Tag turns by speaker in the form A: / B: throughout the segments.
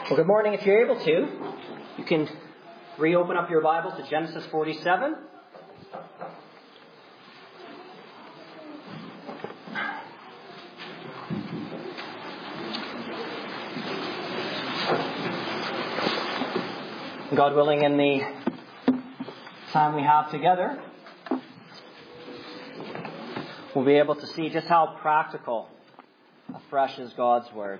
A: Well, good morning. If you're able to, you can reopen up your Bibles to Genesis 47. God willing, in the time we have together, we'll be able to see just how practical, afresh is God's Word.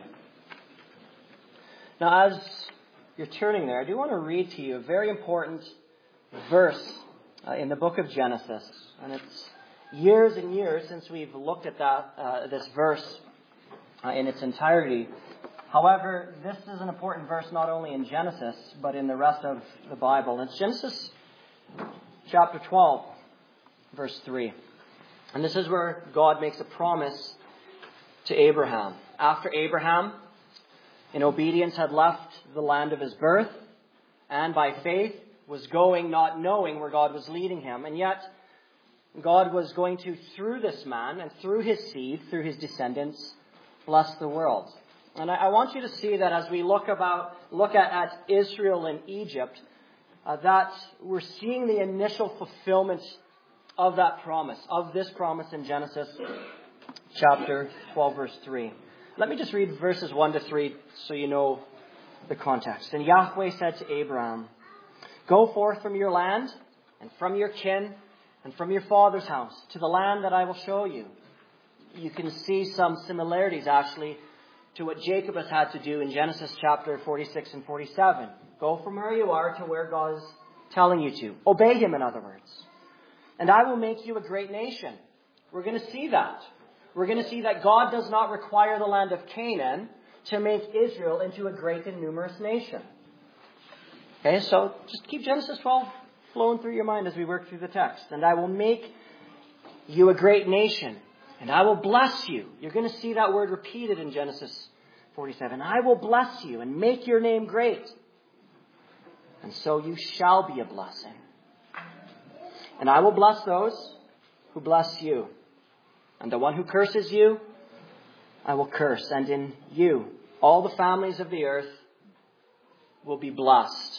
A: Now, as you're turning there, I do want to read to you a very important verse in the book of Genesis. And it's years and years since we've looked at this verse in its entirety. However, this is an important verse not only in Genesis, but in the rest of the Bible. It's Genesis chapter 12, verse 3. And this is where God makes a promise to Abraham. After Abraham, in obedience, had left the land of his birth, and by faith was going, not knowing where God was leading him. And yet, God was going to, through this man and through his seed, through his descendants, bless the world. And I want you to see that as we look at Israel and Egypt, that we're seeing the initial fulfillment of that promise, of this promise in Genesis chapter 12, verse 3. Let me just read verses 1 to 3 so you know the context. And Yahweh said to Abraham, "Go forth from your land and from your kin and from your father's house to the land that I will show you." You can see some similarities actually to what Jacob has had to do in Genesis chapter 46 and 47. Go from where you are to where God is telling you to. Obey him, in other words. "And I will make you a great nation." We're going to see that. We're going to see that God does not require the land of Canaan to make Israel into a great and numerous nation. Okay, so just keep Genesis 12 flowing through your mind as we work through the text. "And I will make you a great nation, and I will bless you." You're going to see that word repeated in Genesis 47. "I will bless you and make your name great, and so you shall be a blessing. And I will bless those who bless you. And the one who curses you, I will curse. And in you, all the families of the earth will be blessed."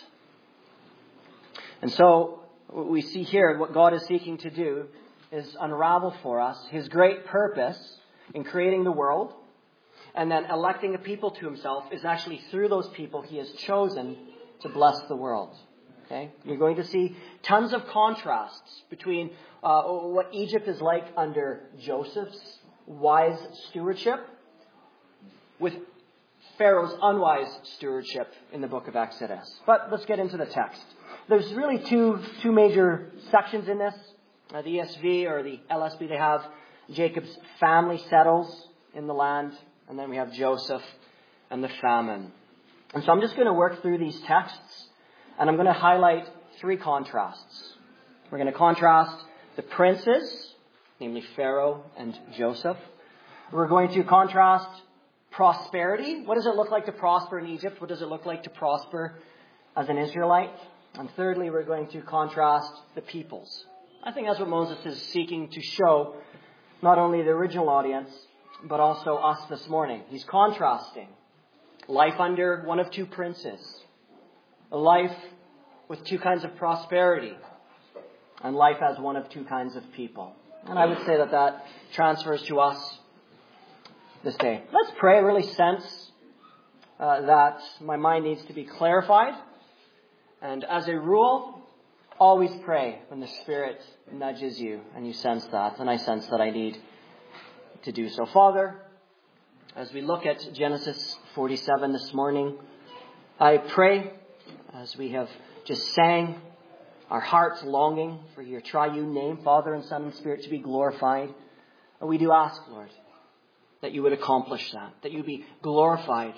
A: And so we see here what God is seeking to do is unravel for us his great purpose in creating the world. And then electing a people to himself is actually through those people he has chosen to bless the world. Okay? You're going to see tons of contrasts between what Egypt is like under Joseph's wise stewardship with Pharaoh's unwise stewardship in the book of Exodus. But let's get into the text. There's really two major sections in this. The ESV or the LSB, they have Jacob's family settles in the land. And then we have Joseph and the famine. And so I'm just going to work through these texts. And I'm going to highlight three contrasts. We're going to contrast the princes, namely Pharaoh and Joseph. We're going to contrast prosperity. What does it look like to prosper in Egypt? What does it look like to prosper as an Israelite? And thirdly, we're going to contrast the peoples. I think that's what Moses is seeking to show, not only the original audience, but also us this morning. He's contrasting life under one of two princes, a life with two kinds of prosperity, and life as one of two kinds of people. And I would say that transfers to us this day. Let's pray. I really sense that my mind needs to be clarified. And as a rule, always pray when the Spirit nudges you and you sense that. And I sense that I need to do so. Father, as we look at Genesis 47 this morning, I pray, as we have just sang, our hearts longing for your triune name, Father and Son and Spirit, to be glorified. And we do ask, Lord, that you would accomplish that you be glorified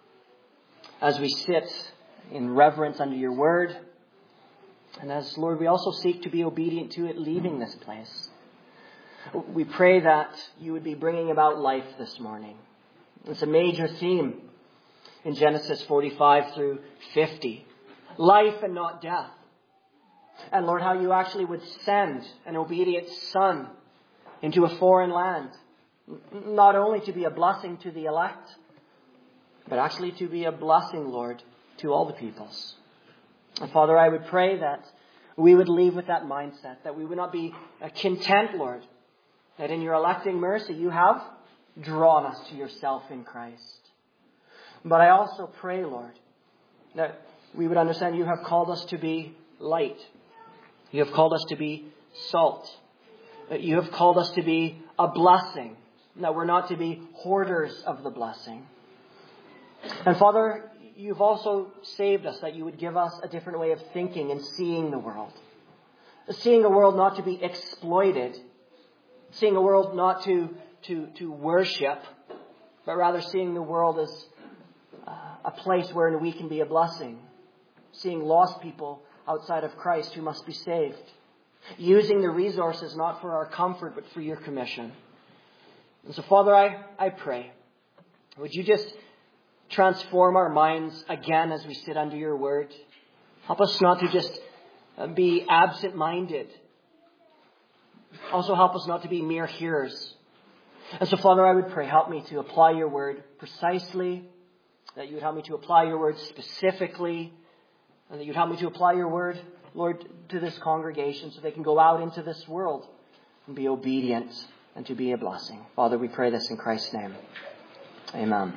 A: as we sit in reverence under your word. And as, Lord, we also seek to be obedient to it, leaving this place. We pray that you would be bringing about life this morning. It's a major theme in Genesis 45 through 50. Life and not death. And Lord, how you actually would send an obedient son into a foreign land, not only to be a blessing to the elect, but actually to be a blessing, Lord, to all the peoples. And Father, I would pray that we would leave with that mindset, that we would not be content, Lord, that in your electing mercy you have drawn us to yourself in Christ. But I also pray, Lord, that we would understand you have called us to be light. You have called us to be salt. That you have called us to be a blessing. That we're not to be hoarders of the blessing. And Father, you've also saved us that you would give us a different way of thinking and seeing the world. Seeing a world not to be exploited. Seeing a world not to worship, but rather seeing the world as a place wherein we can be a blessing. Seeing lost people outside of Christ who must be saved. Using the resources not for our comfort, but for your commission. And so, Father, I pray, would you just transform our minds again as we sit under your word. Help us not to just be absent-minded. Also help us not to be mere hearers. And so, Father, I would pray, help me to apply your word precisely, that you would help me to apply your word specifically, and that you'd help me to apply your word, Lord, to this congregation so they can go out into this world and be obedient and to be a blessing. Father, we pray this in Christ's name. Amen.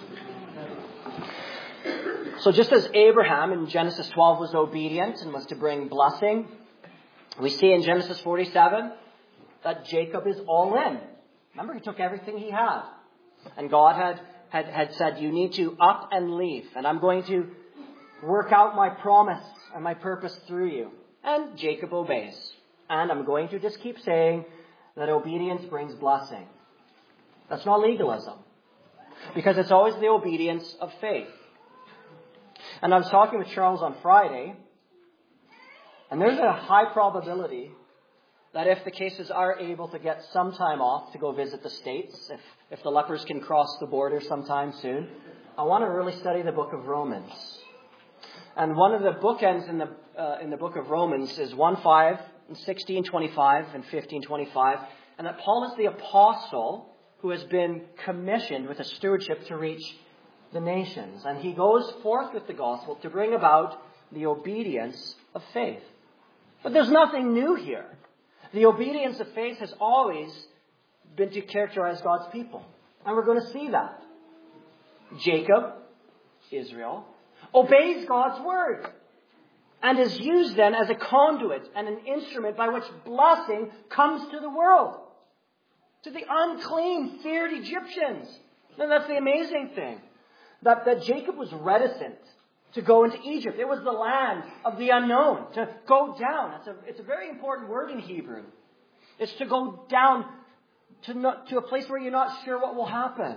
A: So just as Abraham in Genesis 12 was obedient and was to bring blessing, we see in Genesis 47 that Jacob is all in. Remember, he took everything he had. And God had said, you need to up and leave. And I'm going to work out my promise and my purpose through you. And Jacob obeys. And I'm going to just keep saying that obedience brings blessing. That's not legalism. Because it's always the obedience of faith. And I was talking with Charles on Friday, and there's a high probability that if the cases are able to get some time off to go visit the States, if the lepers can cross the border sometime soon, I want to really study the book of Romans. And one of the bookends in the book of Romans is 1:5, and 16:25, and 15:25, and that Paul is the apostle who has been commissioned with a stewardship to reach the nations. And he goes forth with the gospel to bring about the obedience of faith. But there's nothing new here. The obedience of faith has always been to characterize God's people. And we're going to see that. Jacob, Israel, obeys God's word and is used then as a conduit and an instrument by which blessing comes to the world. To the unclean, feared Egyptians. And that's the amazing thing. That Jacob was reticent to go into Egypt. It was the land of the unknown. To go down. It's a very important word in Hebrew. It's to go down to a place where you're not sure what will happen.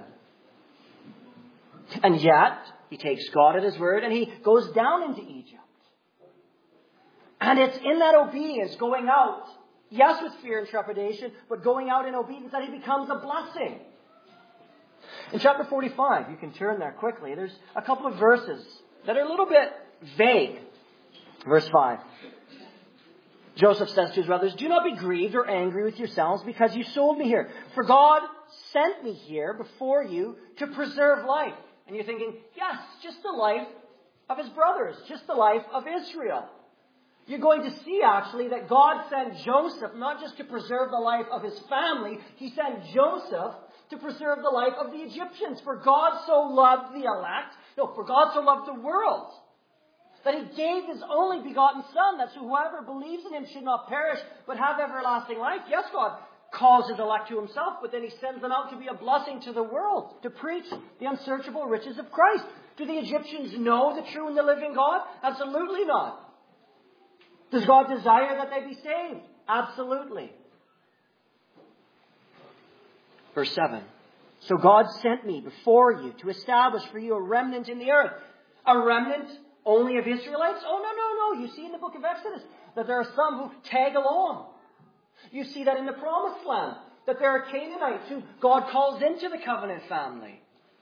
A: And yet, he takes God at his word and he goes down into Egypt. And it's in that obedience, going out, yes, with fear and trepidation, but going out in obedience, that he becomes a blessing. In chapter 45, you can turn there quickly, there's a couple of verses that are a little bit vague. Verse 5. Joseph says to his brothers, do not be grieved or angry with yourselves because you sold me here. For God sent me here before you to preserve life. And you're thinking, yes, just the life of his brothers, just the life of Israel. You're going to see actually that God sent Joseph not just to preserve the life of his family, he sent Joseph to preserve the life of the Egyptians. For God so loved the elect, for God so loved the world, that he gave his only begotten Son, that whoever believes in him should not perish, but have everlasting life. Yes, God calls his elect to himself, but then he sends them out to be a blessing to the world, to preach the unsearchable riches of Christ. Do the Egyptians know the true and the living God? Absolutely not. Does God desire that they be saved? Absolutely. Verse 7. So God sent me before you to establish for you a remnant in the earth. A remnant only of Israelites? Oh, no. You see in the book of Exodus that there are some who tag along. You see that in the promised land, that there are Canaanites who God calls into the covenant family.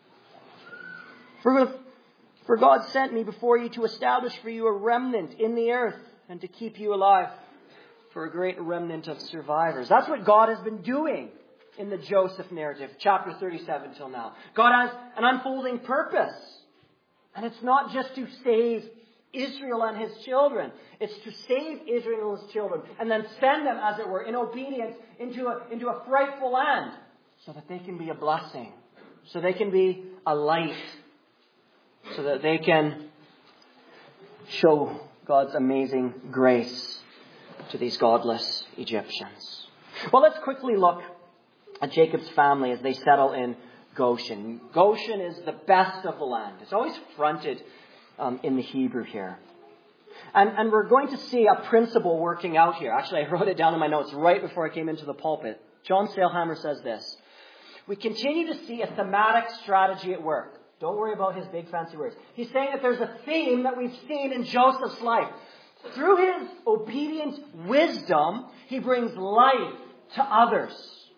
A: For God sent me before you to establish for you a remnant in the earth and to keep you alive for a great remnant of survivors. That's what God has been doing in the Joseph narrative, chapter 37 till now. God has an unfolding purpose. And it's not just to save Israel and his children. It's to save Israel and his children and then send them, as it were, in obedience into a frightful land so that they can be a blessing, so they can be a light, so that they can show God's amazing grace to these godless Egyptians. Well, let's quickly look at Jacob's family as they settle in Goshen. Goshen is the best of the land. It's always fronted in the Hebrew here. And we're going to see a principle working out here. Actually, I wrote it down in my notes right before I came into the pulpit. John Sailhammer says this: we continue to see a thematic strategy at work. Don't worry about his big fancy words. He's saying that there's a theme that we've seen in Joseph's life. Through his obedient wisdom, he brings life to others.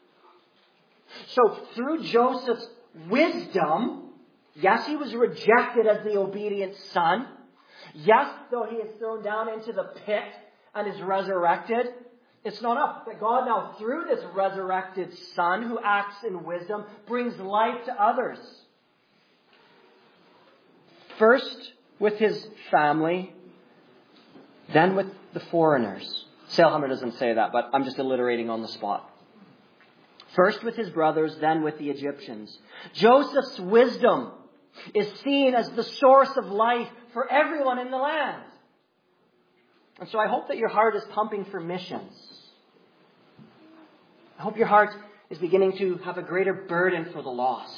A: So through Joseph's wisdom, yes, he was rejected as the obedient son. Yes, though he is thrown down into the pit and is resurrected, it's not up. But God now, through this resurrected son who acts in wisdom, brings life to others. First with his family, then with the foreigners. Sailhammer doesn't say that, but I'm just alliterating on the spot. First with his brothers, then with the Egyptians. Joseph's wisdom is seen as the source of life for everyone in the land. And so I hope that your heart is pumping for missions. I hope your heart is beginning to have a greater burden for the lost,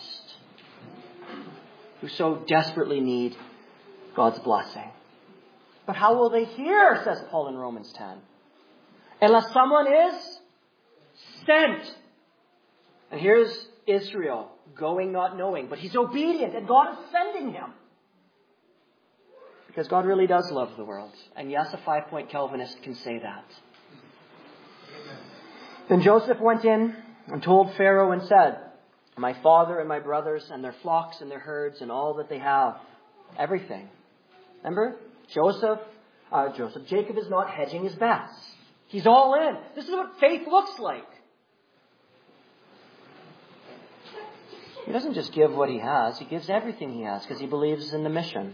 A: who so desperately need God's blessing. But how will they hear, says Paul in Romans 10, unless someone is sent? And here's Israel, going not knowing, but he's obedient, and God is sending him. Because God really does love the world. And yes, a 5-point Calvinist can say that. Then Joseph went in and told Pharaoh and said, my father and my brothers and their flocks and their herds and all that they have, everything. Remember? Jacob is not hedging his bets. He's all in. This is what faith looks like. He doesn't just give what he has. He gives everything he has because he believes in the mission.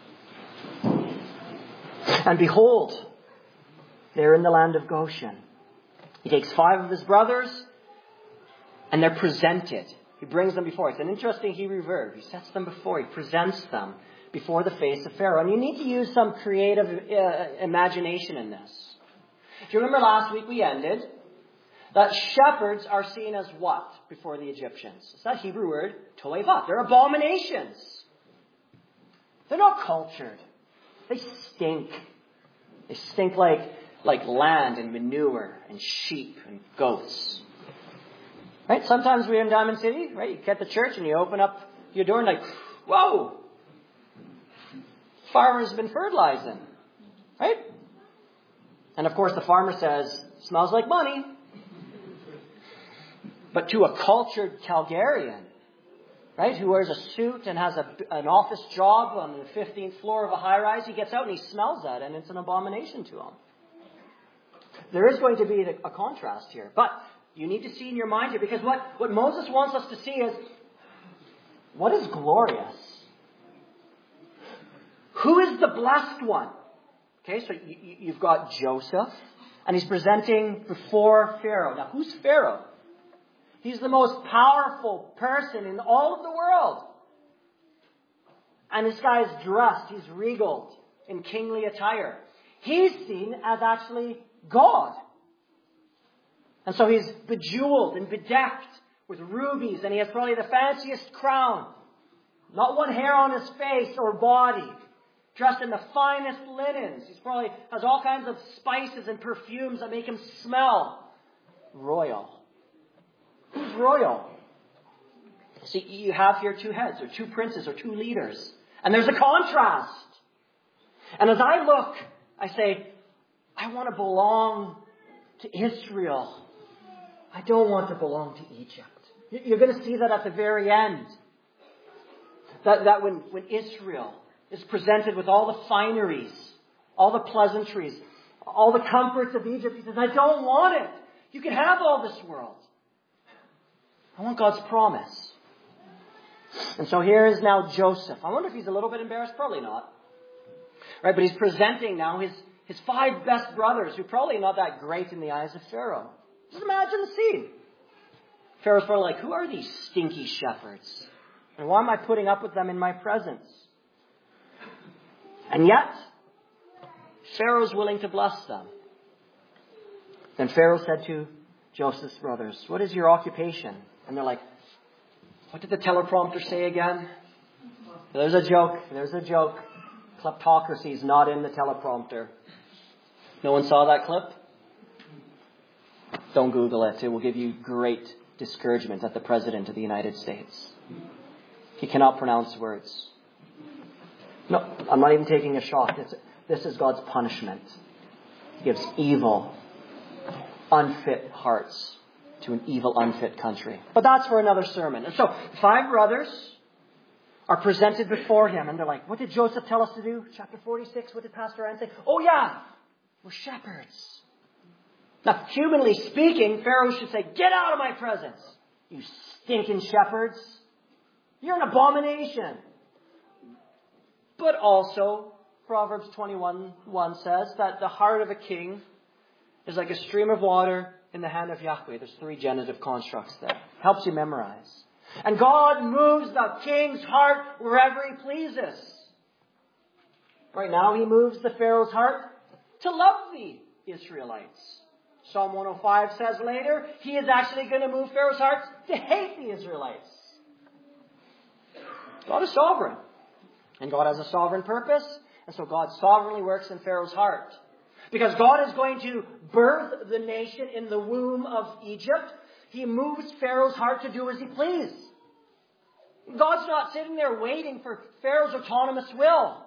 A: And behold, they're in the land of Goshen. He takes 5 of his brothers and they're presented. He brings them before. It's an interesting Hebrew verb. He sets them before. He presents them before the face of Pharaoh. And you need to use some creative imagination in this. Do you remember last week we ended that shepherds are seen as what before the Egyptians? It's that Hebrew word, toeva. They're abominations. They're not cultured. They stink. They stink like land and manure and sheep and goats. Right? Sometimes we're in Diamond City, right? You get to church and you open up your door and like, whoa! Farmer's been fertilizing. Right? And of course the farmer says, smells like money. But to a cultured Calgarian, right, who wears a suit and has an office job on the 15th floor of a high-rise, he gets out and he smells that, and it's an abomination to him. There is going to be a contrast here. But you need to see in your mind here, because what Moses wants us to see is, what is glorious? Who is the blessed one? Okay, so you've got Joseph, and he's presenting before Pharaoh. Now, who's Pharaoh? He's the most powerful person in all of the world. And this guy is dressed, he's regaled in kingly attire. He's seen as actually God. And so he's bejeweled and bedecked with rubies, and he has probably the fanciest crown. Not one hair on his face or body. Dressed in the finest linens. He probably has all kinds of spices and perfumes that make him smell royal. Who's royal? See, you have here 2 heads, or 2 princes, or 2 leaders. And there's a contrast. And as I look, I say, I want to belong to Israel. I don't want to belong to Egypt. You're going to see that at the very end. That when Israel is presented with all the fineries, all the pleasantries, all the comforts of Egypt, he says, I don't want it. You can have all this world. I want God's promise. And so here is now Joseph. I wonder if he's a little bit embarrassed. Probably not. Right? But he's presenting now his 5 best brothers, who are probably not that great in the eyes of Pharaoh. Just imagine the scene. Pharaoh's probably like, who are these stinky shepherds? And why am I putting up with them in my presence? And yet, Pharaoh's willing to bless them. Then Pharaoh said to Joseph's brothers, what is your occupation? And they're like, what did the teleprompter say again? There's a joke. Kleptocracy is not in the teleprompter. No one saw that clip? Don't Google it. It will give you great discouragement at the President of the United States. He cannot pronounce words. No, I'm not even taking a shot. This is God's punishment. He gives evil, unfit hearts to an evil, unfit country. But that's for another sermon. And so, 5 brothers are presented before him. And they're like, what did Joseph tell us to do? Chapter 46, what did Pastor Ann say? Oh yeah, we're shepherds. Now, humanly speaking, Pharaoh should say, get out of my presence, you stinking shepherds. You're an abomination. But also, Proverbs 21:1 says that the heart of a king is like a stream of water in the hand of Yahweh. There's 3 genitive constructs there. Helps you memorize. And God moves the king's heart wherever he pleases. Right now, he moves the Pharaoh's heart to love the Israelites. Psalm 105 says later, he is actually going to move Pharaoh's heart to hate the Israelites. God is sovereign. And God has a sovereign purpose. And so God sovereignly works in Pharaoh's heart. Because God is going to birth the nation in the womb of Egypt, he moves Pharaoh's heart to do as he pleases. God's not sitting there waiting for Pharaoh's autonomous will.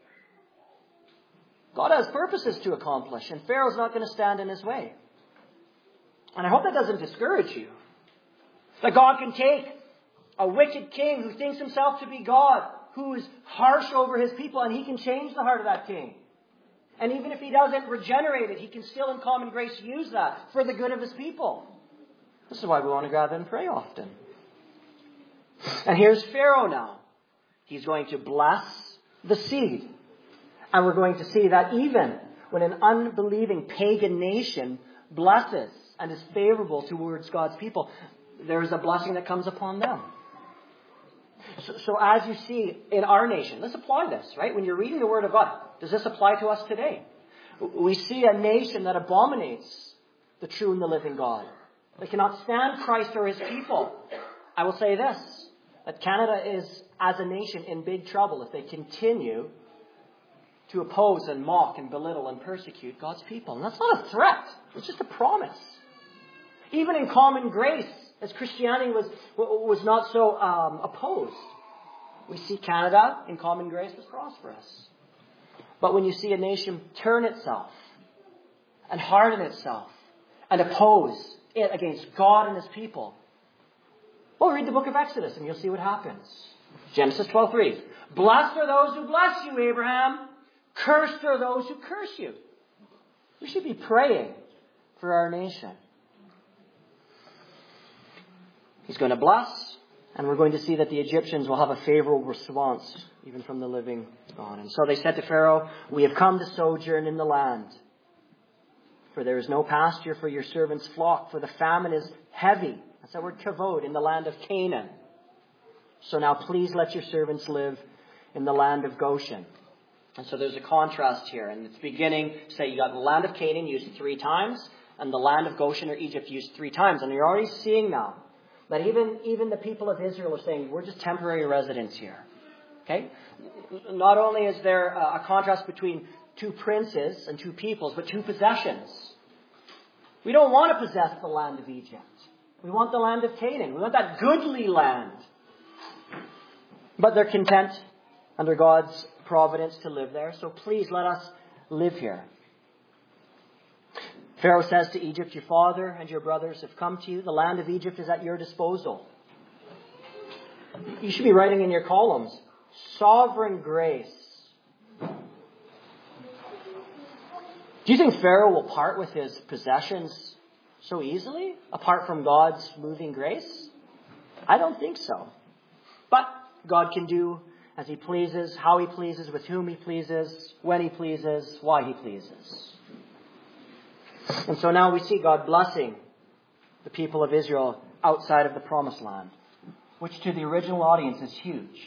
A: God has purposes to accomplish, and Pharaoh's not going to stand in his way. And I hope that doesn't discourage you. That God can take a wicked king who thinks himself to be God, who is harsh over his people, and he can change the heart of that king. And even if he doesn't regenerate it, he can still in common grace use that for the good of his people. This is why we want to gather and pray often. And here's Pharaoh now. He's going to bless the seed. And we're going to see that even when an unbelieving pagan nation blesses and is favorable towards God's people, there is a blessing that comes upon them. So as you see in our nation, let's apply this, right? When you're reading the Word of God, does this apply to us today? We see a nation that abominates the true and the living God. They cannot stand Christ or his people. I will say this, that Canada is, as a nation, in big trouble if they continue to oppose and mock and belittle and persecute God's people. And that's not a threat. It's just a promise. Even in common grace, as Christianity was not so opposed, we see Canada in common grace was prosperous. But when you see a nation turn itself and harden itself and oppose it against God and his people, well, read the book of Exodus and you'll see what happens. Genesis 12:3. Blessed are those who bless you, Abraham. Cursed are those who curse you. We should be praying for our nation. He's going to bless, and we're going to see that the Egyptians will have a favorable response, even from the living God. And so they said to Pharaoh, we have come to sojourn in the land, for there is no pasture for your servant's flock, for the famine is heavy. That's that word kavod, in the land of Canaan. So now please let your servants live in the land of Goshen. And so there's a contrast here. And it's beginning, say you got the land of Canaan used 3 times, and the land of Goshen or Egypt used 3 times. And you're already seeing now that even the people of Israel are saying, we're just temporary residents here. Okay? Not only is there a contrast between 2 princes and 2 peoples, but 2 possessions. We don't want to possess the land of Egypt. We want the land of Canaan. We want that goodly land. But they're content under God's providence to live there. So please let us live here. Pharaoh says to Egypt, your father and your brothers have come to you. The land of Egypt is at your disposal. You should be writing in your columns, sovereign grace. Do you think Pharaoh will part with his possessions so easily, apart from God's moving grace? I don't think so. But God can do as He pleases, how He pleases, with whom He pleases, when He pleases, why He pleases. And so now we see God blessing the people of Israel outside of the Promised Land, which to the original audience is huge.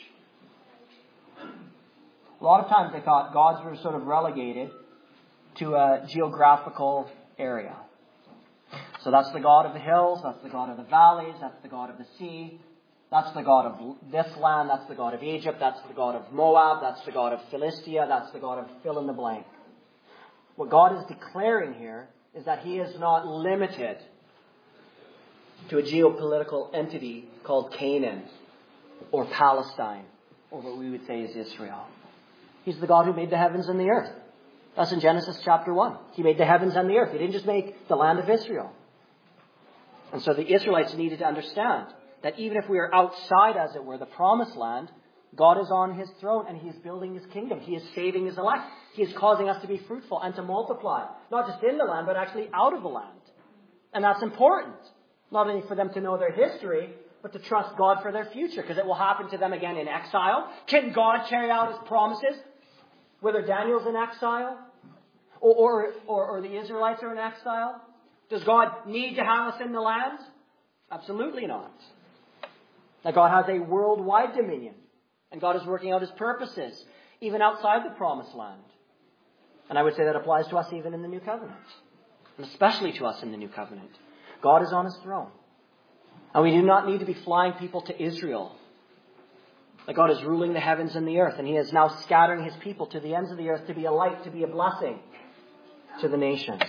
A: A lot of times they thought gods were sort of relegated to a geographical area. So that's the God of the hills, that's the God of the valleys, that's the God of the sea, that's the God of this land, that's the God of Egypt, that's the God of Moab, that's the God of Philistia, that's the God of fill in the blank. What God is declaring here is that He is not limited to a geopolitical entity called Canaan or Palestine, or what we would say is Israel. He's the God who made the heavens and the earth. That's in Genesis chapter 1. He made the heavens and the earth. He didn't just make the land of Israel. And so the Israelites needed to understand that even if we are outside, as it were, the Promised Land, God is on His throne and He is building His kingdom. He is saving His elect. He is causing us to be fruitful and to multiply. Not just in the land, but actually out of the land. And that's important. Not only for them to know their history, but to trust God for their future, because it will happen to them again in exile. Can God carry out His promises? Whether Daniel's in exile or the Israelites are in exile? Does God need to have us in the land? Absolutely not. That God has a worldwide dominion. And God is working out His purposes, even outside the Promised Land. And I would say that applies to us even in the New Covenant. And especially to us in the New Covenant. God is on His throne. And we do not need to be flying people to Israel. That God is ruling the heavens and the earth. And He is now scattering His people to the ends of the earth to be a light, to be a blessing to the nations.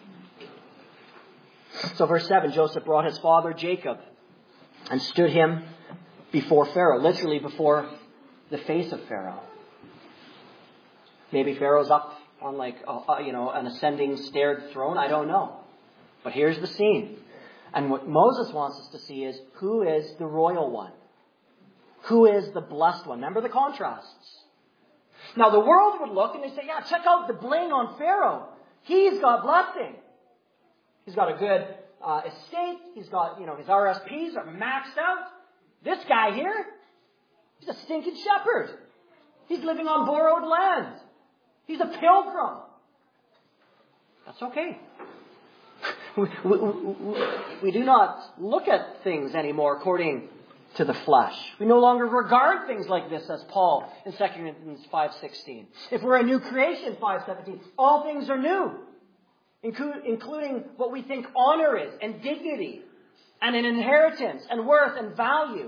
A: So verse 7, Joseph brought his father Jacob and stood him before Pharaoh. Literally before the face of Pharaoh. Maybe Pharaoh's up on an ascending staired throne. I don't know. But here's the scene. And what Moses wants us to see is, who is the royal one? Who is the blessed one? Remember the contrasts. Now the world would look and they say, yeah, check out the bling on Pharaoh. He's got blessing. He's got a good estate. He's got, his RSPs are maxed out. This guy here, he's a stinking shepherd. He's living on borrowed land. He's a pilgrim. That's okay. We do not look at things anymore according to the flesh. We no longer regard things like this as Paul in 2 Corinthians 5:16. If we're a new creation, 5:17, all things are new, including what we think honor is, and dignity, and an inheritance, and worth, and value.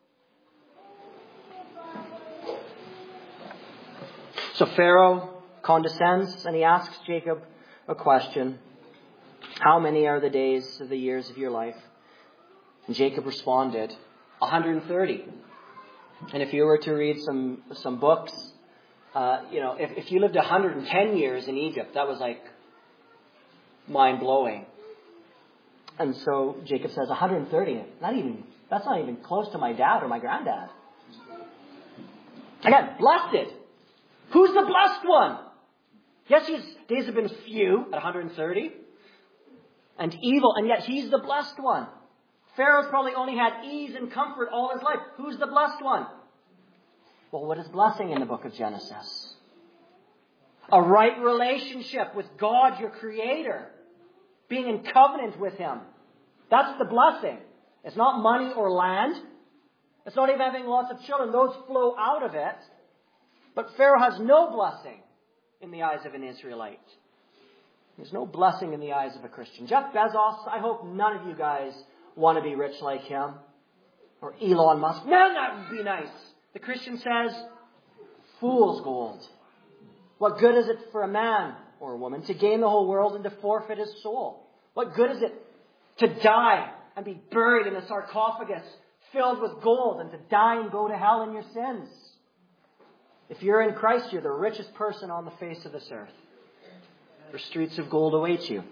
A: So Pharaoh condescends, and he asks Jacob a question. How many are the days of the years of your life? And Jacob responded, 130. And if you were to read some books, if you lived 110 years in Egypt, that was like mind-blowing. And so Jacob says 130. That's not even close to my dad or my granddad. Again, blessed. Who's the blessed one? Yes, his days have been few at 130. And evil, and yet he's the blessed one. Pharaoh's probably only had ease and comfort all his life. Who's the blessed one? Well, what is blessing in the book of Genesis? A right relationship with God, your Creator. Being in covenant with Him. That's the blessing. It's not money or land. It's not even having lots of children. Those flow out of it. But Pharaoh has no blessing in the eyes of an Israelite. There's no blessing in the eyes of a Christian. Jeff Bezos, I hope none of you guys want to be rich like him. Or Elon Musk. Man, that would be nice. The Christian says, fool's gold. What good is it for a man or a woman to gain the whole world and to forfeit his soul? What good is it to die and be buried in a sarcophagus filled with gold and to die and go to hell in your sins? If you're in Christ, you're the richest person on the face of this earth. For streets of gold await you.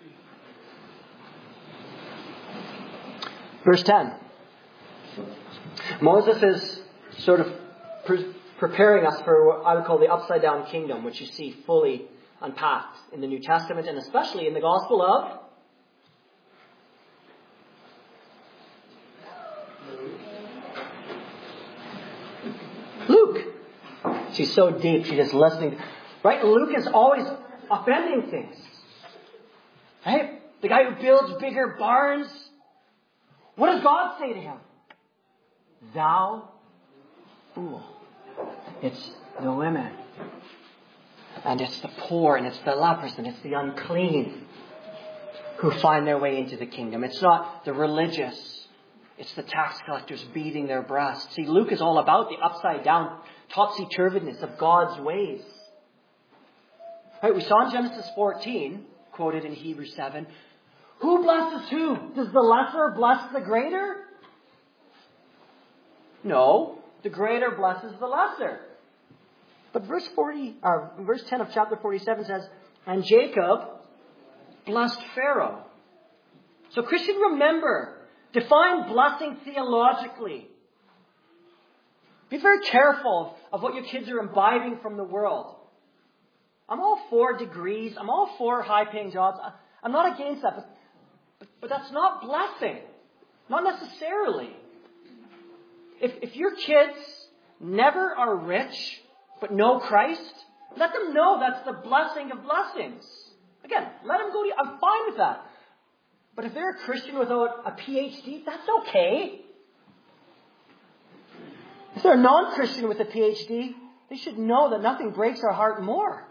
A: Verse 10. Moses is sort of preparing us for what I would call the upside down kingdom, which you see fully unpacked in the New Testament and especially in the Gospel of She's so deep, she's just listening. Right? Luke is always upending things. Right? The guy who builds bigger barns. What does God say to him? Thou fool. It's the women. And it's the poor, and it's the lepers, and it's the unclean who find their way into the kingdom. It's not the religious. It's the tax collectors beating their breasts. See, Luke is all about the upside down, topsy-turvidness of God's ways. Right, we saw in Genesis 14, quoted in Hebrews 7, who blesses who? Does the lesser bless the greater? No, the greater blesses the lesser. But verse 10 of chapter 47 says, and Jacob blessed Pharaoh. So Christian, remember, define blessing theologically. Be very careful of what your kids are imbibing from the world. I'm all for degrees. I'm all for high-paying jobs. I'm not against that. But that's not blessing. Not necessarily. If your kids never are rich but know Christ, let them know that's the blessing of blessings. Again, let them go to you. I'm fine with that. But if they're a Christian without a PhD, that's okay. If they're a non-Christian with a PhD, they should know that nothing breaks our heart more.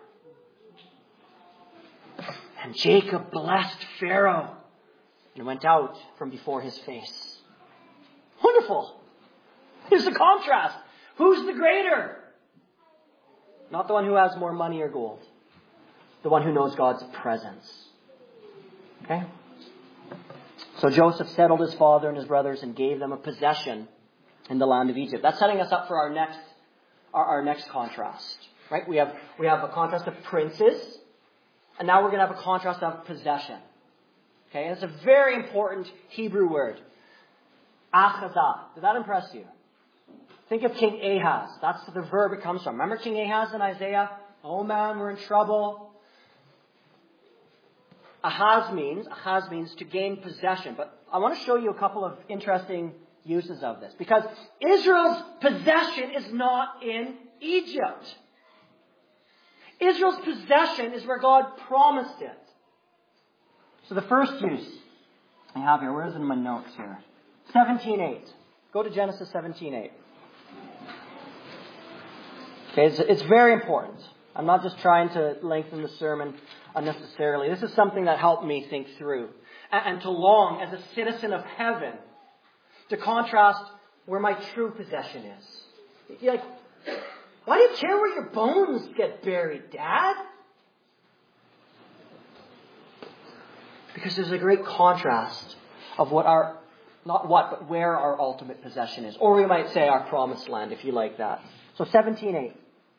A: And Jacob blessed Pharaoh and went out from before his face. Wonderful. Here's the contrast. Who's the greater? Not the one who has more money or gold. The one who knows God's presence. Okay? So Joseph settled his father and his brothers and gave them a possession in the land of Egypt. That's setting us up for our next contrast. Right? We have a contrast of princes. And now we're going to have a contrast of possession. Okay? And it's a very important Hebrew word. Achazah. Did that impress you? Think of King Ahaz. That's the verb it comes from. Remember King Ahaz in Isaiah? Oh man, we're in trouble. Ahaz means to gain possession. But I want to show you a couple of interesting uses of this. Because Israel's possession is not in Egypt. Israel's possession is where God promised it. So the first use I have here, where is it in my notes here? 17:8. Go to Genesis 17:8. Okay, it's very important. I'm not just trying to lengthen the sermon unnecessarily. This is something that helped me think through. And to long, as a citizen of heaven, to contrast where my true possession is. You're like, why do you care where your bones get buried, Dad? Because there's a great contrast of what our, not what, but where our ultimate possession is. Or we might say our promised land, if you like that. So 17:6.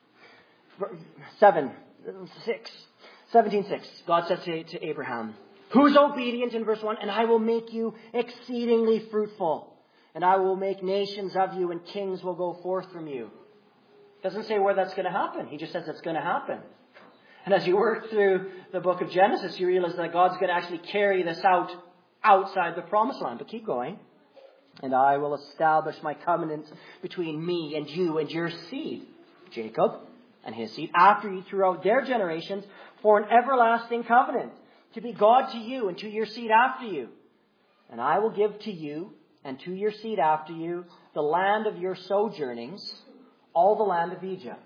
A: God says to Abraham, who's obedient in verse 1, and I will make you exceedingly fruitful, and I will make nations of you, and kings will go forth from you. Doesn't say where that's going to happen. He just says it's going to happen. And as you work through the book of Genesis, you realize that God's going to actually carry this out outside the promised land. But keep going. And I will establish my covenant between me and you and your seed, Jacob, and his seed, after you throughout their generations, for an everlasting covenant, to be God to you and to your seed after you. And I will give to you and to your seed after you the land of your sojournings, all the land of Egypt.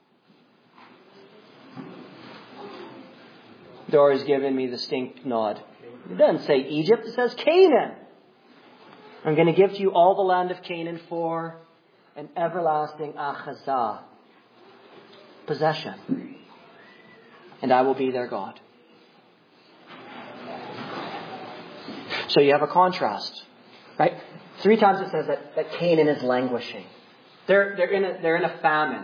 A: Dora's given me the distinct nod. It doesn't say Egypt, it says Canaan. I'm going to give to you all the land of Canaan for an everlasting achazah, possession. And I will be their God. So you have a contrast, right? 3 times it says that Canaan is languishing. They're in a famine.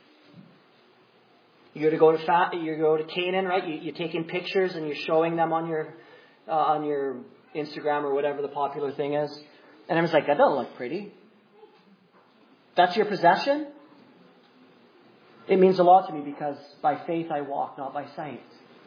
A: You go to Canaan, right? You're taking pictures and you're showing them on your Instagram or whatever the popular thing is. And everyone's like, that doesn't look pretty. That's your possession? It means a lot to me because by faith I walk, not by sight.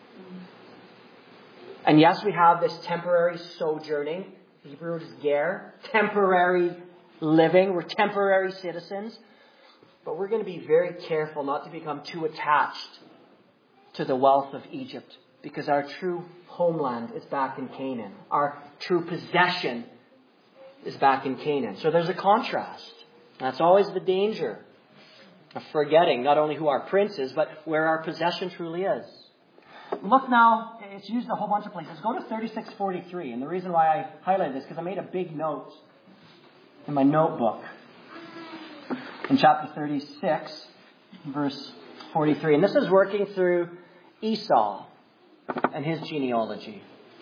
A: And yes, we have this temporary sojourning. Hebrew is ger, temporary living. We're temporary citizens. But we're going to be very careful not to become too attached to the wealth of Egypt, because our true homeland is back in Canaan. Our true possession is back in Canaan. So there's a contrast. That's always the danger of forgetting not only who our prince is, but where our possession truly is. Look now, it's used in a whole bunch of places. Go to 36:43. And the reason why I highlighted this is because I made a big note in my notebook. In chapter 36, verse 43. And this is working through Esau and his genealogy.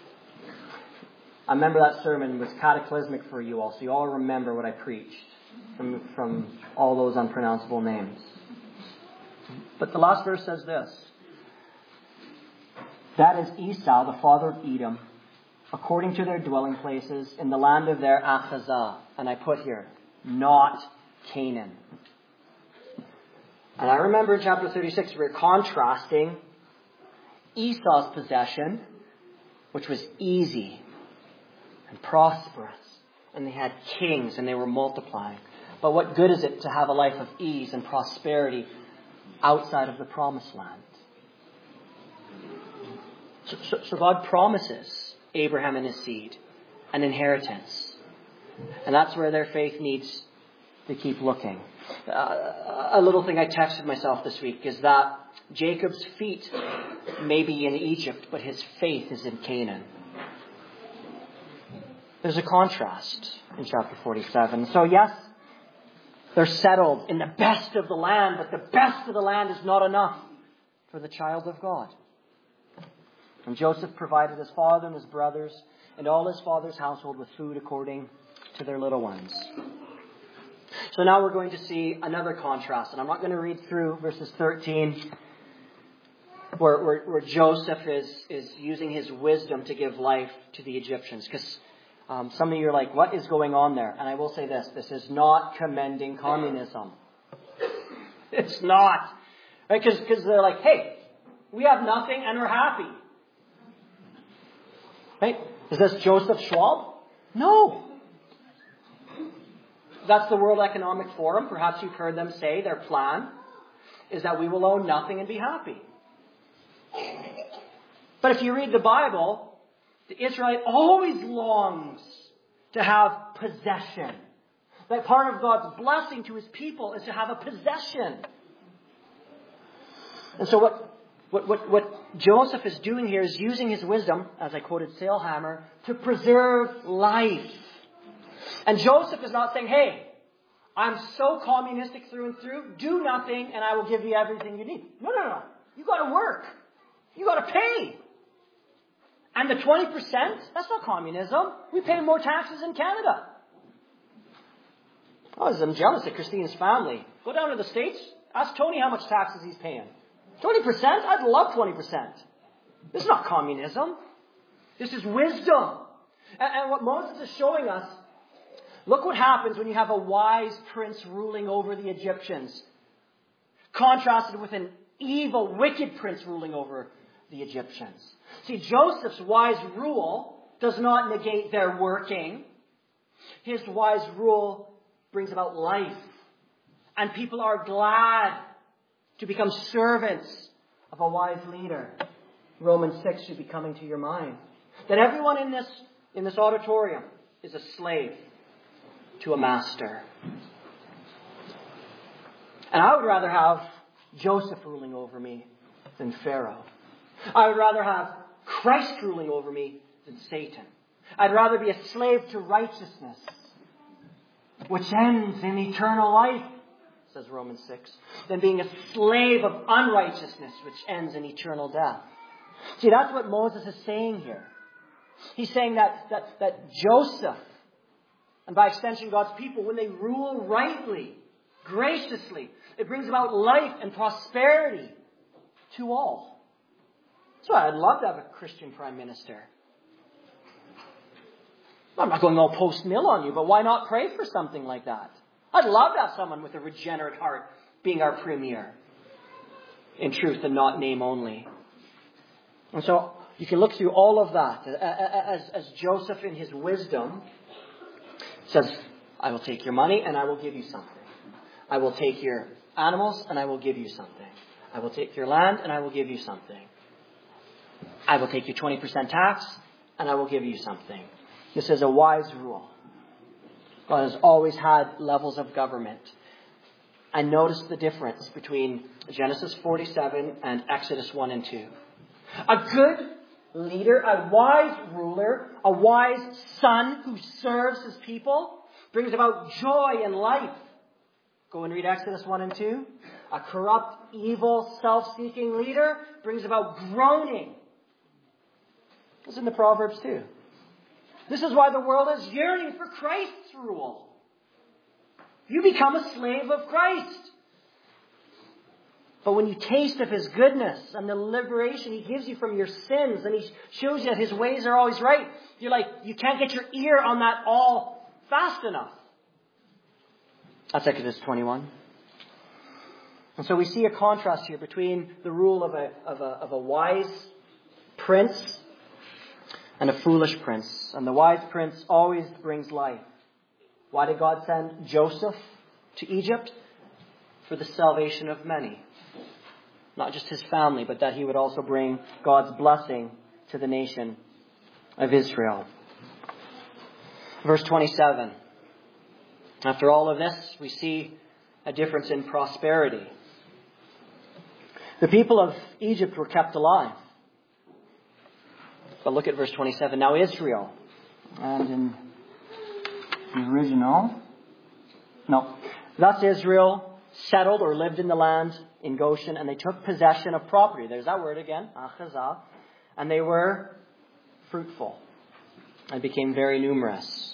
A: I remember that sermon was cataclysmic for you all, so you all remember what I preached from all those unpronounceable names. But the last verse says this. That is Esau, the father of Edom, according to their dwelling places in the land of their Achazah. And I put here, not Canaan. And I remember in chapter 36, we were contrasting Esau's possession, which was easy and prosperous. And they had kings and they were multiplying. But what good is it to have a life of ease and prosperity outside of the promised land? So God promises Abraham and his seed an inheritance. And that's where their faith needs to keep looking. A little thing I texted myself this week is that Jacob's feet may be in Egypt, but his faith is in Canaan. There's a contrast in chapter 47. So yes, they're settled in the best of the land, but the best of the land is not enough for the child of God. And Joseph provided his father and his brothers and all his father's household with food according to their little ones. So now we're going to see another contrast. And I'm not going to read through verses 13 where Joseph is using his wisdom to give life to the Egyptians. Because some of you are like, what is going on there? And I will say this. This is not commending communism. It's not. Right? Because they're like, hey, we have nothing and we're happy. Right? Is this Joseph Schwab? No. That's the World Economic Forum. Perhaps you've heard them say their plan is that we will own nothing and be happy. But if you read the Bible, the Israelite always longs to have possession. That part of God's blessing to his people is to have a possession. And so what Joseph is doing here is using his wisdom, as I quoted Sailhammer, to preserve life. And Joseph is not saying, hey, I'm so communistic through and through, do nothing and I will give you everything you need. No. You got to work. You got to pay. And the 20%, that's not communism. We pay more taxes in Canada. I'm jealous of Christine's family. Go down to the States, ask Tony how much taxes he's paying. 20%? I'd love 20%. This is not communism. This is wisdom. And what Moses is showing us, look what happens when you have a wise prince ruling over the Egyptians, contrasted with an evil, wicked prince ruling over the Egyptians. See, Joseph's wise rule does not negate their working. His wise rule brings about life. And people are glad to become servants of a wise leader. Romans 6 should be coming to your mind. That everyone in this auditorium is a slave to a master. And I would rather have Joseph ruling over me than Pharaoh. I would rather have Christ ruling over me than Satan. I'd rather be a slave to righteousness, which ends in eternal life, says Romans 6, than being a slave of unrighteousness, which ends in eternal death. See, that's what Moses is saying here. He's saying that Joseph, and by extension God's people, when they rule rightly, graciously, it brings about life and prosperity to all. That's why I'd love to have a Christian prime minister. I'm not going all post-mill on you, but why not pray for something like that? I'd love to have someone with a regenerate heart being our premier. In truth and not name only. And so you can look through all of that as Joseph in his wisdom says, I will take your money and I will give you something. I will take your animals, and I will give you something. I will take your land, and I will give you something. I will take your 20% tax, and I will give you something. This is a wise rule. God has always had levels of government. And notice the difference between Genesis 47 and Exodus 1 and 2. A good leader, a wise ruler, a wise son who serves his people brings about joy and life. Go and read Exodus 1 and 2. A corrupt, evil, self-seeking leader brings about groaning. It's in the Proverbs too. This is why the world is yearning for Christ's rule. You become a slave of Christ. But when you taste of His goodness and the liberation He gives you from your sins, and He shows you that His ways are always right, you're like, you can't get your ear on that all fast enough. That's Exodus 21. And so we see a contrast here between the rule of a wise prince and a foolish prince. And the wise prince always brings life. Why did God send Joseph to Egypt? For the salvation of many. Not just his family, but that he would also bring God's blessing to the nation of Israel. Verse 27. After all of this, we see a difference in prosperity. The people of Egypt were kept alive. But look at verse 27. Now Israel, and in the original, thus Israel settled or lived in the land in Goshen, and they took possession of property. There's that word again, achazah. And they were fruitful and became very numerous.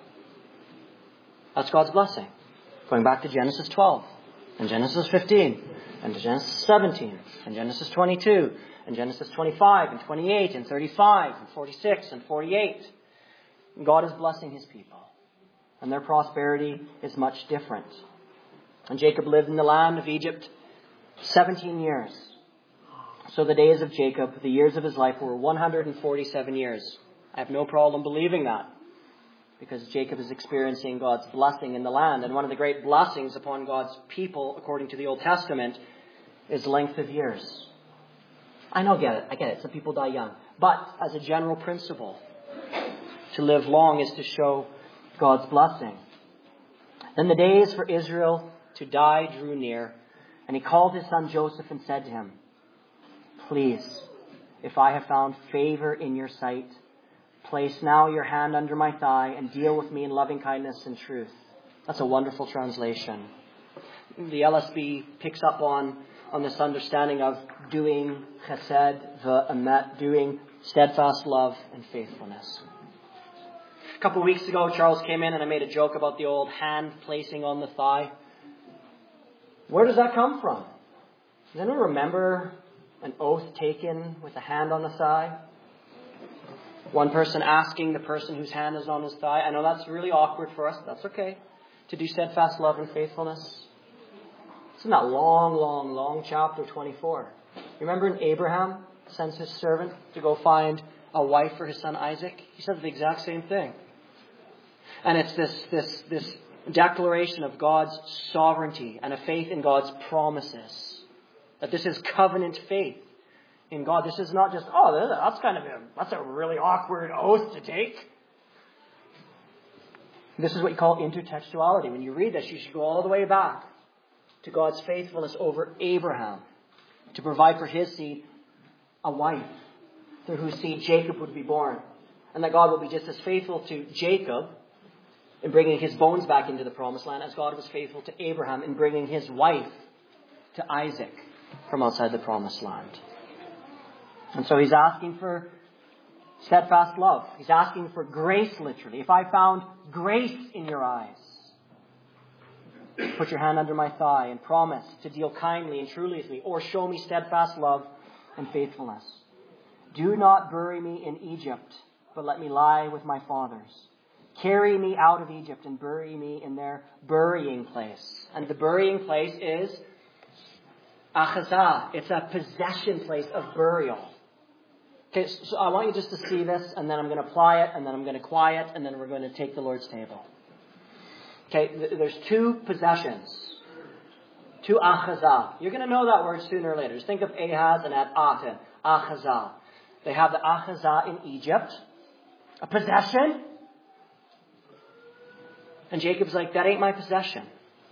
A: That's God's blessing. Going back to Genesis 12, and Genesis 15, and Genesis 17, and Genesis 22, and Genesis 25, and 28, and 35, and 46, and 48. And God is blessing His people. And their prosperity is much different. And Jacob lived in the land of Egypt 17 years. So the days of Jacob, the years of his life, were 147 years. I have no problem believing that, because Jacob is experiencing God's blessing in the land. And one of the great blessings upon God's people, according to the Old Testament, is length of years. I get it. Some people die young. But as a general principle, to live long is to show God's blessing. Then the days for Israel to die drew near, and he called his son Joseph and said to him, "Please, if I have found favor in your sight, place now your hand under my thigh and deal with me in loving kindness and truth." That's a wonderful translation. The LSB picks up on this understanding of doing chesed v'emet, doing steadfast love and faithfulness. A couple of weeks ago, Charles came in and I made a joke about the old hand placing on the thigh. Where does that come from? Does anyone remember an oath taken with a hand on the thigh? One person asking the person whose hand is on his thigh. I know that's really awkward for us. That's okay. To do steadfast love and faithfulness. It's in that long chapter 24. You remember when Abraham sends his servant to go find a wife for his son Isaac? He says the exact same thing. And it's this declaration of God's sovereignty and a faith in God's promises. That this is covenant faith in God. This is not just, that's a really awkward oath to take. This is what you call intertextuality. When you read this, you should go all the way back to God's faithfulness over Abraham to provide for his seed a wife through whose seed Jacob would be born. And that God will be just as faithful to Jacob in bringing his bones back into the promised land as God was faithful to Abraham in bringing his wife to Isaac from outside the promised land. And so he's asking for steadfast love. He's asking for grace, literally. If I found grace in your eyes, put your hand under my thigh and promise to deal kindly and truly with me, or show me steadfast love and faithfulness. Do not bury me in Egypt, but let me lie with my fathers. Carry me out of Egypt and bury me in their burying place. And the burying place is achazah. It's a possession place of burial. Okay, so I want you just to see this, and then I'm going to apply it, and then I'm going to quiet, and then we're going to take the Lord's table. Okay, there's two possessions to Achazah. You're going to know that word sooner or later. Just think of Ahaz and Aten. Achazah. They have the Achazah in Egypt. A possession. And Jacob's like, that ain't my possession.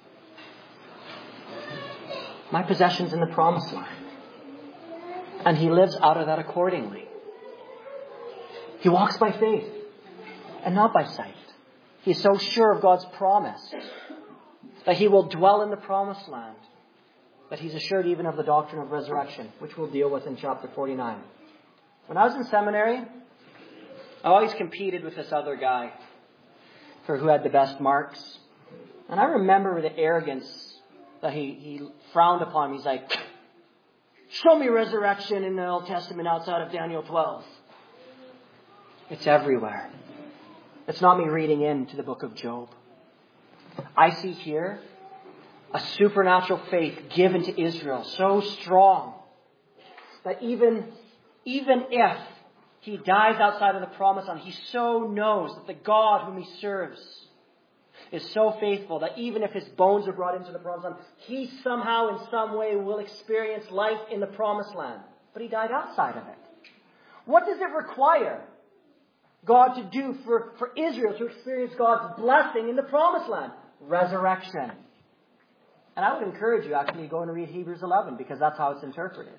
A: My possession's in the promised land. And he lives out of that accordingly. He walks by faith and not by sight. He's so sure of God's promise that he will dwell in the promised land, that he's assured even of the doctrine of resurrection, which we'll deal with in chapter 49. When I was in seminary, I always competed with this other guy for who had the best marks. And I remember the arrogance that he frowned upon me. He's like, show me resurrection in the Old Testament outside of Daniel 12. It's everywhere. It's not me reading into the book of Job. I see here a supernatural faith given to Israel so strong that even if he dies outside of the promised land, he so knows that the God whom he serves is so faithful that even if his bones are brought into the promised land, he somehow in some way will experience life in the promised land. But he died outside of it. What does it require God to do for Israel to experience God's blessing in the promised land? Resurrection. And I would encourage you actually to go and read Hebrews 11 because that's how it's interpreted.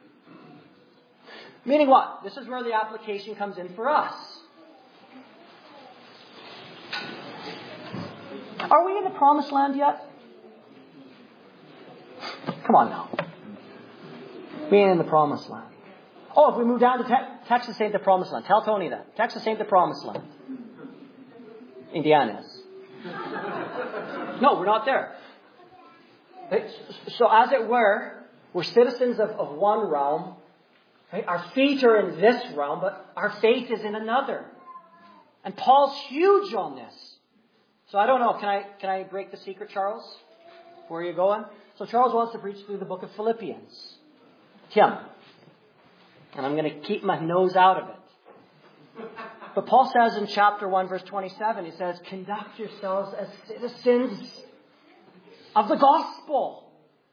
A: Meaning what? This is where the application comes in for us. Are we in the promised land yet? Come on now. We ain't in the promised land. Oh, if we move down to Texas ain't the promised land. Tell Tony that. Texas ain't the promised land. Indiana is. No, we're not there. So as it were, we're citizens of one realm. Right? Our feet are in this realm, but our faith is in another. And Paul's huge on this. So I don't know. Can I break the secret, Charles? Where are you going? So Charles wants to preach through the book of Philippians. Tim. And I'm going to keep my nose out of it. But Paul says in chapter 1, verse 27, he says, conduct yourselves as citizens of the gospel.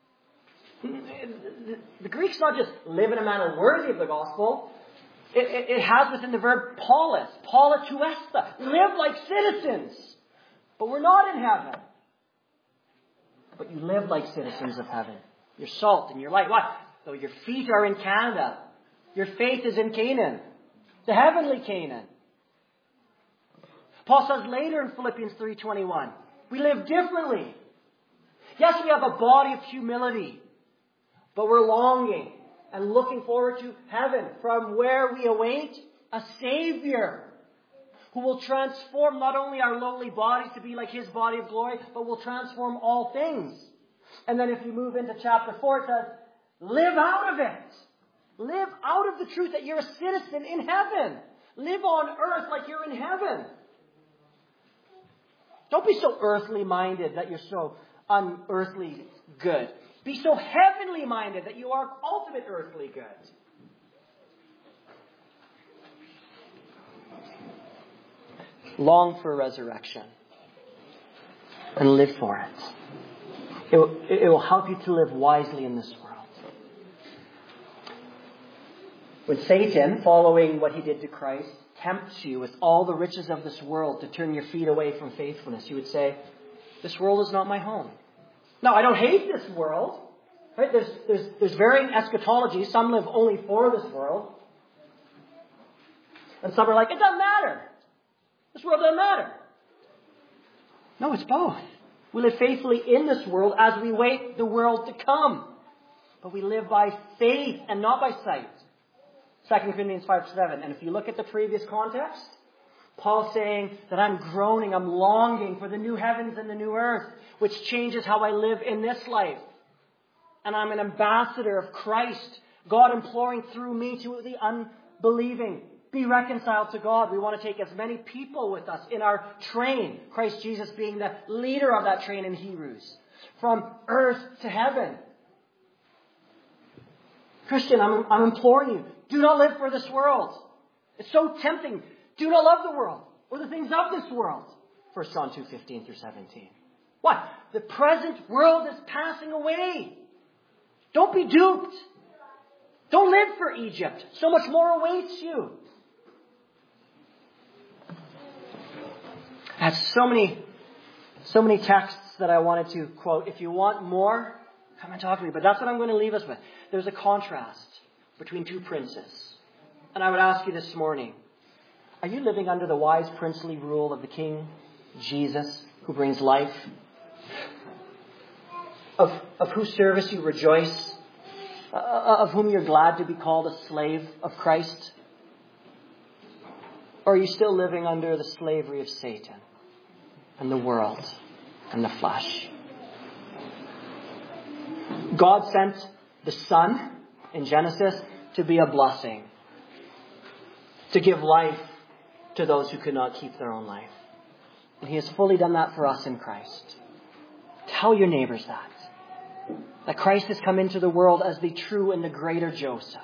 A: The Greek's not just live in a manner worthy of the gospel. It has within the verb polis, polituesta, live like citizens. But we're not in heaven. But you live like citizens of heaven. You're salt and you're light. Why? Though your feet are in Canada, your faith is in Canaan, the heavenly Canaan. Paul says later in Philippians 3:21, we live differently. Yes, we have a body of humility, but we're longing and looking forward to heaven, from where we await a Savior who will transform not only our lowly bodies to be like his body of glory, but will transform all things. And then if you move into chapter 4, it says, live out of it. Live out of the truth that you're a citizen in heaven. Live on earth like you're in heaven. Don't be so earthly minded that you're so unearthly good. Be so heavenly minded that you are ultimate earthly good. Long for resurrection and live for it. It will help you to live wisely in this world. When Satan, following what he did to Christ, tempts you with all the riches of this world to turn your feet away from faithfulness, you would say, this world is not my home. Now, I don't hate this world. Right? There's varying eschatologies. Some live only for this world. And some are like, it doesn't matter. This world doesn't matter. No, it's both. We live faithfully in this world as we wait the world to come. But we live by faith and not by sight. 2 Corinthians 5:7. And if you look at the previous context, Paul's saying that I'm groaning, I'm longing for the new heavens and the new earth, which changes how I live in this life. And I'm an ambassador of Christ, God imploring through me to the unbelieving, be reconciled to God. We want to take as many people with us in our train, Christ Jesus being the leader of that train in Hebrews, from earth to heaven. Christian, I'm imploring you, do not live for this world. It's so tempting. Do not love the world or the things of this world. 1 John 2:15 through 17. Why? The present world is passing away. Don't be duped. Don't live for Egypt. So much more awaits you. I have so many texts that I wanted to quote. If you want more, come and talk to me. But that's what I'm going to leave us with. There's a contrast between two princes. And I would ask you this morning, are you living under the wise princely rule of the King Jesus, who brings life? Of whose service you rejoice? Of whom you're glad to be called a slave of Christ? Or are you still living under the slavery of Satan and the world and the flesh? God sent the Son in Genesis to be a blessing, to give life to those who could not keep their own life. And He has fully done that for us in Christ. Tell your neighbors that Christ has come into the world as the true and the greater Joseph,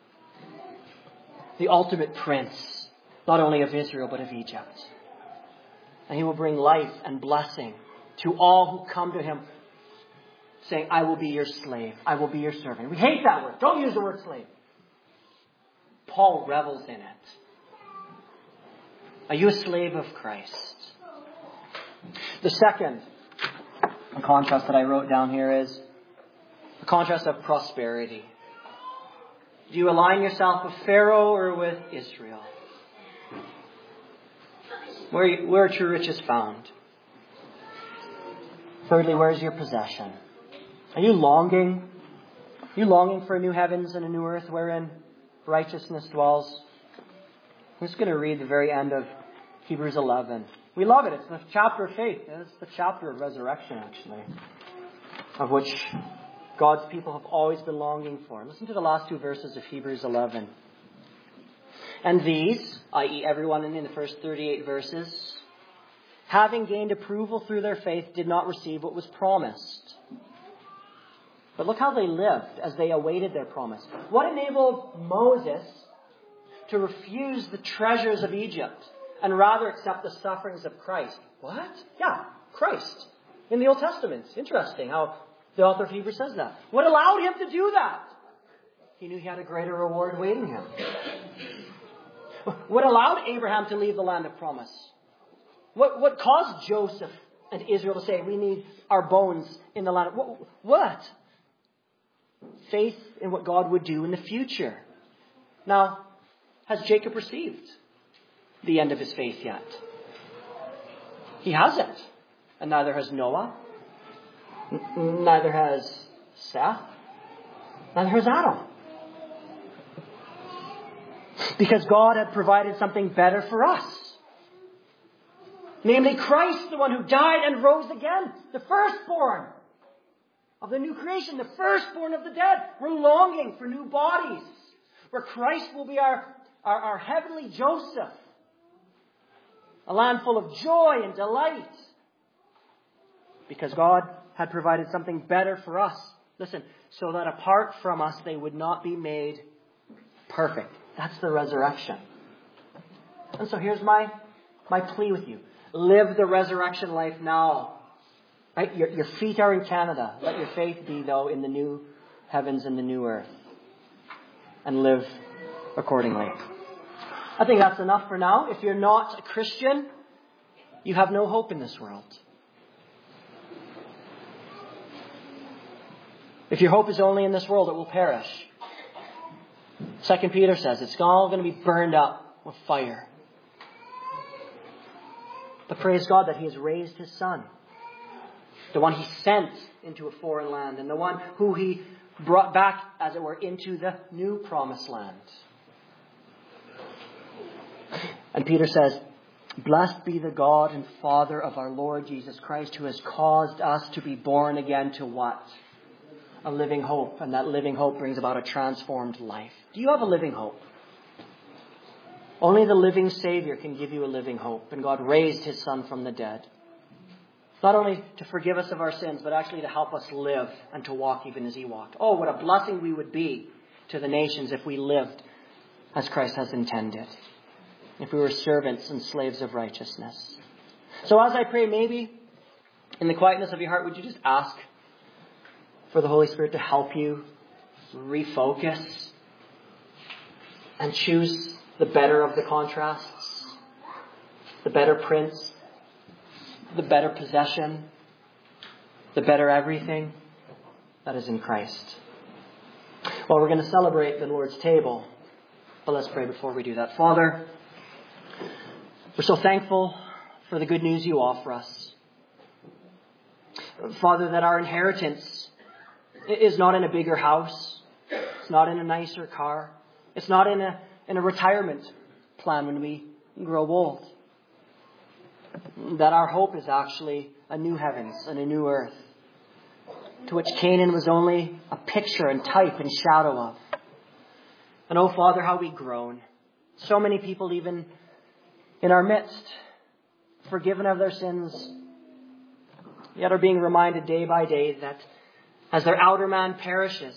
A: the ultimate prince, not only of Israel but of Egypt. And He will bring life and blessing to all who come to Him, saying, I will be your slave. I will be your servant. We hate that word. Don't use the word slave. Paul revels in it. Are you a slave of Christ? The second contrast that I wrote down here is the contrast of prosperity. Do you align yourself with Pharaoh or with Israel? Where are true riches found? Thirdly, where is your possession? Are you longing? Are you longing for a new heavens and a new earth wherein righteousness dwells? I'm just going to read the very end of Hebrews 11. We love it. It's the chapter of faith. It's the chapter of resurrection, actually, of which God's people have always been longing for. Listen to the last two verses of Hebrews 11. And these, i.e. everyone in the first 38 verses, having gained approval through their faith, did not receive what was promised. But look how they lived as they awaited their promise. What enabled Moses to refuse the treasures of Egypt and rather accept the sufferings of Christ? What? Yeah, Christ. In the Old Testament. Interesting how the author of Hebrews says that. What allowed him to do that? He knew he had a greater reward waiting him. What allowed Abraham to leave the land of promise? What caused Joseph and Israel to say, we need our bones in the land? What? Faith in what God would do in the future. Now, has Jacob received the end of his faith yet? He hasn't. And neither has Noah. Neither has Seth. Neither has Adam. Because God had provided something better for us. Namely Christ, the one who died and rose again. The firstborn of the new creation. The firstborn of the dead. We're longing for new bodies. Where Christ will be our heavenly Joseph. A land full of joy and delight. Because God had provided something better for us. Listen, so that apart from us they would not be made perfect. That's the resurrection. And so here's my plea with you. Live the resurrection life now. Right? Your feet are in Canada. Let your faith be, though, in the new heavens and the new earth. And live accordingly. I think that's enough for now. If you're not a Christian, you have no hope in this world. If your hope is only in this world, it will perish. 2 Peter says it's all going to be burned up with fire. But praise God that He has raised His Son. The one He sent into a foreign land. And the one who He brought back, as it were, into the new promised land. And Peter says, blessed be the God and Father of our Lord Jesus Christ, who has caused us to be born again to what? A living hope. And that living hope brings about a transformed life. Do you have a living hope? Only the living Savior can give you a living hope. And God raised His Son from the dead. Not only to forgive us of our sins, but actually to help us live and to walk even as He walked. Oh, what a blessing we would be to the nations if we lived as Christ has intended. If we were servants and slaves of righteousness. So as I pray, maybe In the quietness of your heart, would you just ask for the Holy Spirit to help you refocus and choose the better of the contrasts, the better prince, the better possession, the better everything that is in Christ. Well, we're going to celebrate the Lord's table, but let's pray before we do that. Father, we're so thankful for the good news you offer us. Father, that our inheritance is not in a bigger house. It's not in a nicer car. It's not in a retirement plan when we grow old. That our hope is actually a new heavens and a new earth, to which Canaan was only a picture and type and shadow of. And oh, Father, how we groan. So many people even in our midst, forgiven of their sins, yet are being reminded day by day that as their outer man perishes,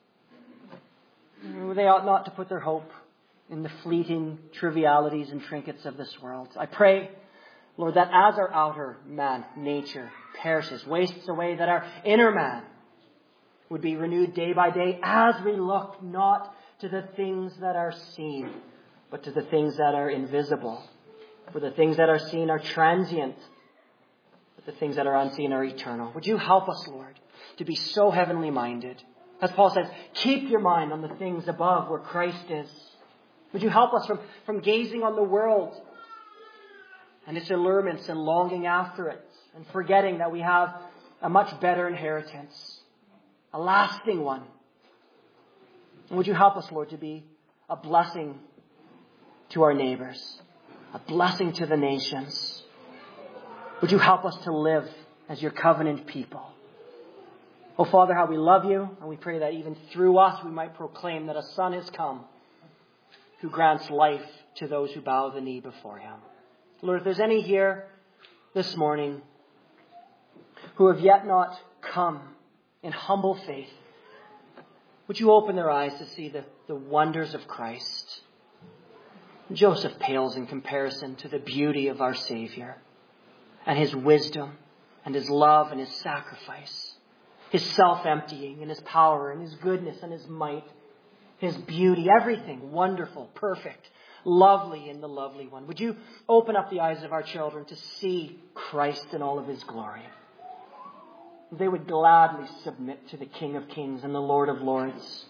A: they ought not to put their hope in the fleeting trivialities and trinkets of this world. I pray, Lord, that as our outer man, nature, perishes, wastes away, that our inner man would be renewed day by day as we look not to the things that are seen, but to the things that are invisible. For the things that are seen are transient, but the things that are unseen are eternal. Would you help us, Lord, to be so heavenly minded? As Paul says, keep your mind on the things above where Christ is. Would you help us from gazing on the world and its allurements and longing after it, and forgetting that we have a much better inheritance, a lasting one. And would you help us, Lord, to be a blessing to our neighbors, a blessing to the nations. Would you help us to live as your covenant people? Oh, Father, how we love you, and we pray that even through us we might proclaim that a Son has come who grants life to those who bow the knee before him. Lord, if there's any here this morning who have yet not come in humble faith, would you open their eyes to see the wonders of Christ? Joseph pales in comparison to the beauty of our Savior and his wisdom and his love and his sacrifice, his self-emptying and his power and his goodness and his might, his beauty, everything wonderful, perfect, lovely in the lovely one. Would you open up the eyes of our children to see Christ in all of his glory? They would gladly submit to the King of Kings and the Lord of Lords.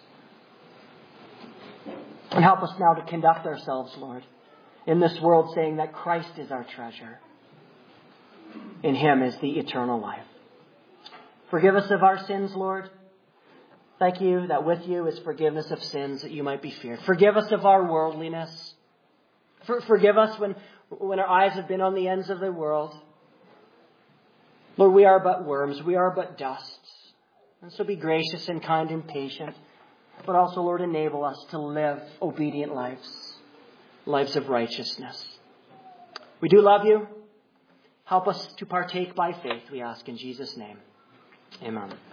A: And help us now to conduct ourselves, Lord, in this world, saying that Christ is our treasure. In him is the eternal life. Forgive us of our sins, Lord. Thank you that with you is forgiveness of sins, that you might be feared. Forgive us of our worldliness. Forgive us when our eyes have been on the ends of the world. Lord, we are but worms. We are but dust. And so be gracious and kind and patient. But also, Lord, enable us to live obedient lives of righteousness. We do love you. Help us to partake by faith, we ask in Jesus' name. Amen.